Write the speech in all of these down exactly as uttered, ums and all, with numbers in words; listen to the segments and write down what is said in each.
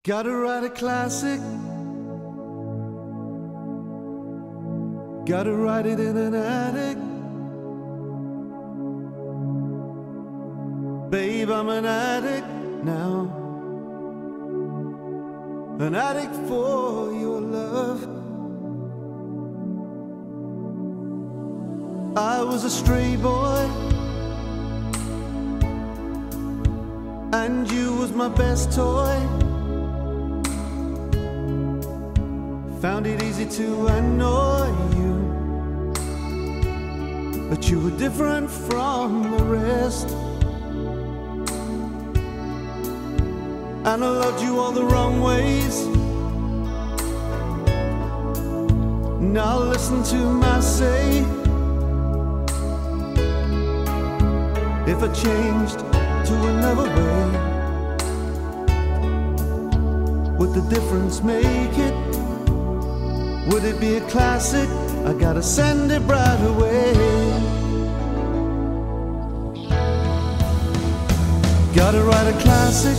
Gotta write a classic. Gotta write it in an attic. Babe, I'm an addict now. An addict for your love. I was a stray boy, and you was my best toy. Found it easy to annoy you, but you were different from the rest. And I loved you all the wrong ways. Now listen to my say. If I changed to another way, would the difference make it? Would it be a classic? I gotta send it right away. Gotta write a classic.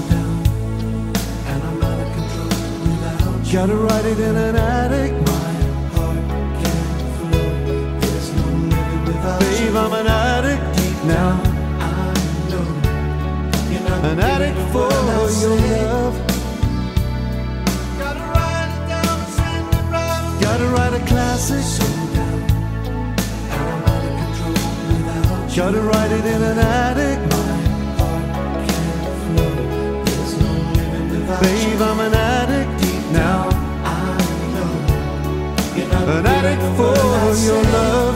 Gotta write it in an attic. My heart can't flow. There's no living without Babe, you. I'm an addict Deep now. I know you're not An addict for your love. Gotta write it down and send it right away. Gotta write a classic. So down, and I'm out of control without you. Gotta write it in an attic. My heart can't flow. There's no living without Babe, you. I'm an addict now. I know you're not An addict for your love.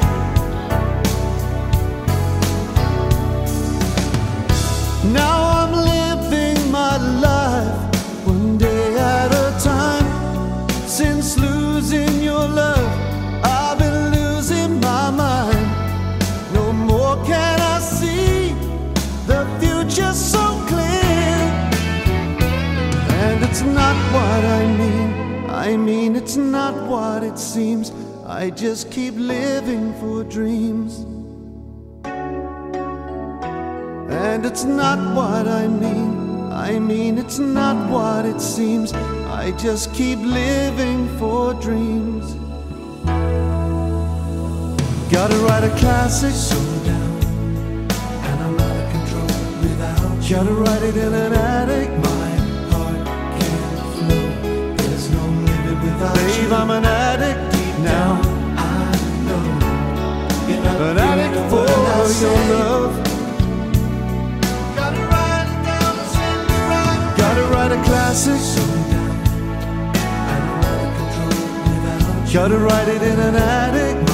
Now I'm living my life one day at a time. Since losing your love, I've been losing my mind. No more can I see the future so clear. And it's not what I mean, I mean it's not what it seems. I just keep living for dreams. And it's not what I mean, I mean it's not what it seems. I just keep living for dreams. Gotta write a classic. So down, and I'm out of control without you. Gotta write it in an attic. My heart can't flow. There's no living without Babe, you. I'm an addict now. I know you're not An addict feeling for what I your say. love. Gotta write it down and send it right away. Gotta write a classic. So down, and I'm out of control without you. Gotta write it in an attic.